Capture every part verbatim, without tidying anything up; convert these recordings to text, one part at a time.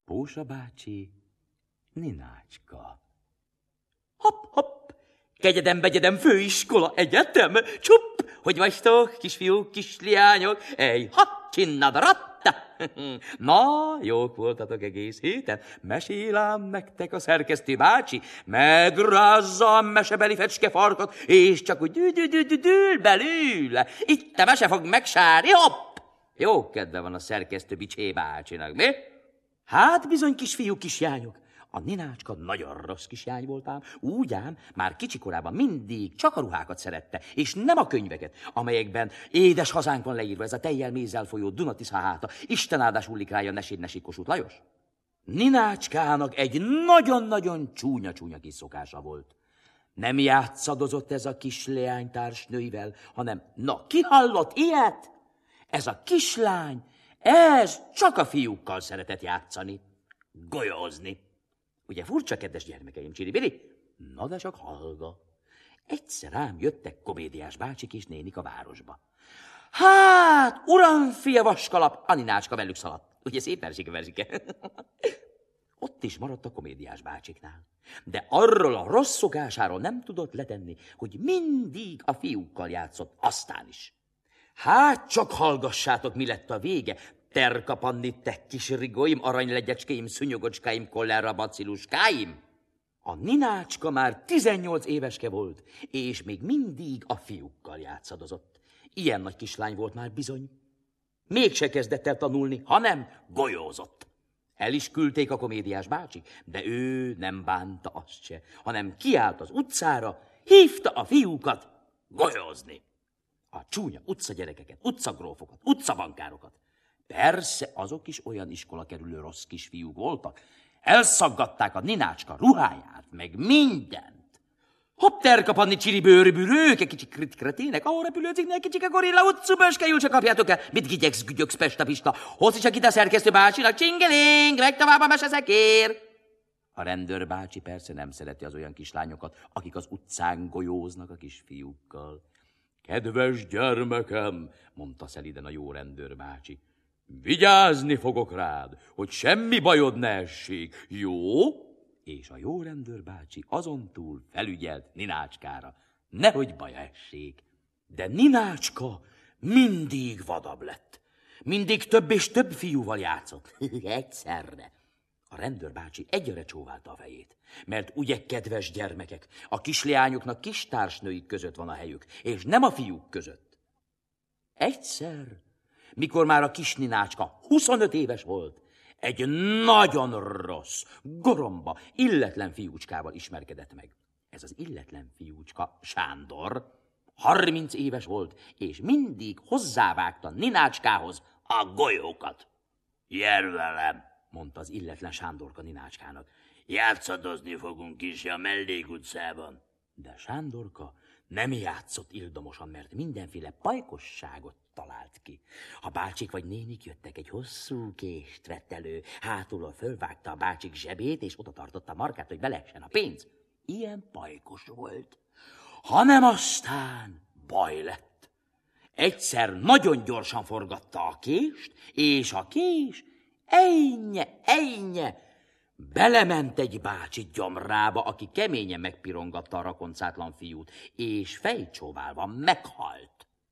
Pósa bácsi, Ninácska. Hopp, hopp, kegyedem, begyedem, főiskola, egyetem, csupp, hogy vagytok, kisfiúk, kisliányok, ej, ha, csinnad, ratta. Na, jók voltatok egész héten, mesélám nektek a szerkesztő bácsi, megrázza a mesebeli fecskefarkat, és csak úgy dű-dű-dű-dű-dül belőle, itt a mese fog megsárni, hopp. Jó kedve van a szerkesztő bicsé bácsinak, mi? Hát bizony, kisfiúk, kislányok, a Ninácska nagyon rossz kislány voltám, úgy ám, már kicsikorában mindig csak a ruhákat szerette, és nem a könyveket, amelyekben édes hazánk van leírva, ez a tejjel mézzel folyó Dunatisza háta, Isten áldás hullik rája, neséd-nesik Kossuth Lajos. Ninácskának egy nagyon-nagyon csúnya-csúnya kis szokása volt. Nem játszadozott ez a kisleány társnőivel, hanem, na, ki hallott ilyet? Ez a kislány, ez csak a fiúkkal szeretett játszani, golyózni. Ugye furcsa, kedves gyermekeim, csiribiri? Na de csak hallga. Egyszer ám jöttek komédiás bácsik és nénik a városba. Hát, uram, fia vaskalap, a Ninácska velük szaladt. Ugye szép verzsike, verzsike. Ott is maradt a komédiás bácsiknál. De arról a rossz szokásáról nem tudott letenni, hogy mindig a fiúkkal játszott, aztán is. Hát csak hallgassátok, mi lett a vége. Terka Panni, te kis rigóim, aranylegyecskéim, szúnyogocskáim, kolera bacilluskáim. A Ninácska már tizennyolc éveske volt, és még mindig a fiúkkal játszadozott. Ilyen nagy kislány volt már bizony. Mégse kezdett el tanulni, hanem golyózott. El is küldték a komédiás bácsik, de ő nem bánta azt se, hanem kiállt az utcára, hívta a fiúkat golyózni. A csúnya utcagyerekeket, utcagrófokat, utcabankárokat. Persze azok is olyan iskola kerülő rossz kisfiúk voltak. Elszaggatták a Ninácska ruháját, meg mindent. Hopp, Terka Panni, csiri bőrbűrőke, kicsi kretének, ahol repülőciknek, kicsik a gorilla, utcuböske, jól csak kapjátok el. Mit gigyegsz, gügyögsz, Pesta Pista? Hozz csak itt a szerkesztő bácsinak, csingeling, megy tovább a meseszekér. A rendőr bácsi persze nem szereti az olyan kislányokat, akik az utcán golyóznak a kisfiúkkal. Kedves gyermekem, mondta szeliden a jó rendőr bácsi, vigyázni fogok rád, hogy semmi bajod ne essék, jó? És a jó rendőr bácsi azontúl felügyelt Ninácskára, nehogy baja essék. De Ninácska mindig vadabb lett. Mindig több és több fiúval játszott. Egyszerre. A rendőr bácsi egyre csóválta a fejét, mert ugye, kedves gyermekek, a kisleányoknak kis társnőik között van a helyük, és nem a fiúk között. Egyszer, mikor már a kis Ninácska huszonöt éves volt, egy nagyon rossz, goromba, illetlen fiúcskával ismerkedett meg. Ez az illetlen fiúcska, Sándor, harminc éves volt, és mindig hozzávágta Ninácskához a golyókat. Gyere velem, mondta az illetlen Sándorka Ninácskának. Játszadozni fogunk is a mellékutcában. De Sándorka nem játszott ildomosan, mert mindenféle pajkosságot talált ki. A bácsik vagy nénik jöttek, egy hosszú kést vett elő, hátulról fölvágta a bácsik zsebét, és oda tartotta a markát, hogy beleessen a pénz. Ilyen pajkos volt. Hanem aztán baj lett. Egyszer nagyon gyorsan forgatta a kést, és a kés ejnye, ejnye, belement egy bácsi gyomrába, aki keményen megpirongatta a rakoncátlan fiút, és fejcsóválva meghalt.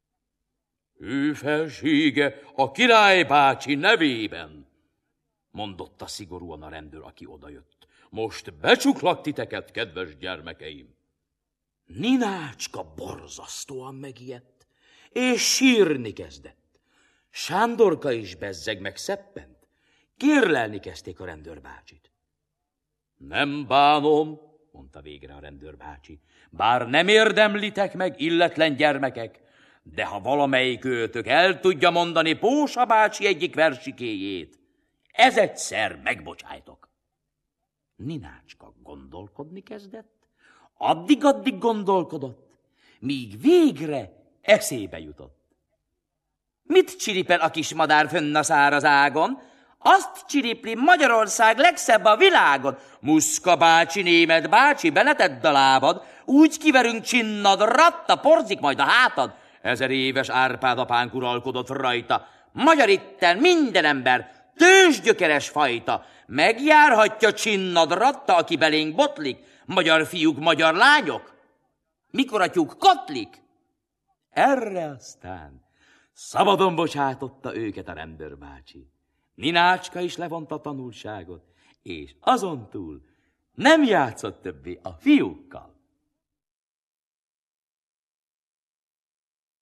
Ő felsége a király bácsi nevében, mondotta szigorúan a rendőr, aki odajött. Most becsuklak titeket, kedves gyermekeim. Ninácska borzasztóan megijedt, és sírni kezdett. Sándorka is bezzeg meg szeppent. Kérlelni kezdték a rendőrbácsit. Nem bánom, mondta végre a rendőrbácsi, bár nem érdemlitek meg, illetlen gyermekek, de ha valamelyik őtök el tudja mondani Pósa bácsi egyik versikéjét, ez egyszer megbocsájtok. Ninácska gondolkodni kezdett, addig-addig gondolkodott, míg végre eszébe jutott. Mit csiripel a kis madár fönn a száraz ágon? Azt csiripli, Magyarország legszebb a világon. Muszka bácsi, német bácsi, benetedd a lábad, úgy kiverünk csinnad, ratta, porzik majd a hátad. Ezer éves Árpád apánk uralkodott rajta. Magyar itten minden ember tőzsgyökeres fajta, megjárhatja Csinnadratta, aki belénk botlik, magyar fiúk, magyar lányok, mikor atyúk katlik. Erre aztán szabadon bocsátotta őket a rendőrbácsi. Ninácska is levonta a tanulságot, és azon túl nem játszott többé a fiúkkal.